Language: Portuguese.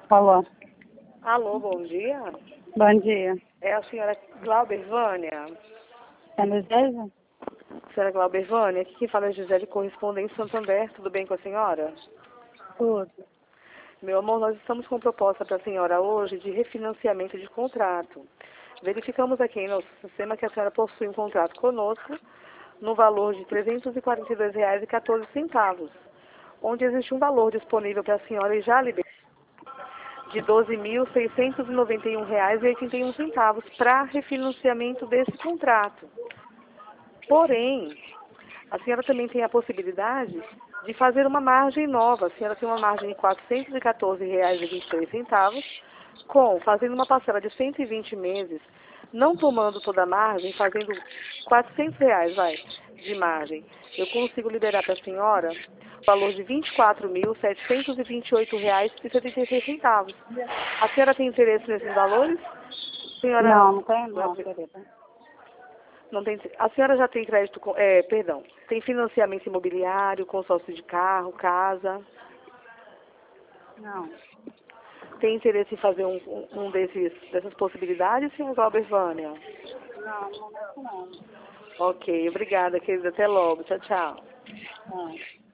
Alô, Alô, bom dia. bom dia. É a senhora Glauber Vânia? É Luísa? Senhora Glauber Vânia, aqui quem fala é Gisele Correspondente Santander. Tudo bem com a senhora? Tudo. Meu amor, nós estamos com proposta para a senhora hoje de refinanciamento de contrato. Verificamos aqui em nosso sistema que a senhora possui um contrato conosco no valor de R$ 342,14, onde existe um valor disponível para a senhora e já liberado de R$ 12.691,81 para refinanciamento desse contrato. Porém, a senhora também tem a possibilidade de fazer uma margem nova. A senhora tem uma margem de R$ 414,23, fazendo uma parcela de 120 meses, não tomando toda a margem, fazendo R$ 400, de margem. Eu consigo liberar para a senhora o valor de R$ 24.728,76. A senhora tem interesse nesses valores? Senhora, Não tenho não, querida. não tem, a senhora já tem crédito, tem financiamento imobiliário, consórcio de carro, casa? Não. Tem interesse em fazer dessas possibilidades, senhora Glauber Vânia? Não, não. Ok, obrigada, querida. Até logo. Tchau, tchau. Não.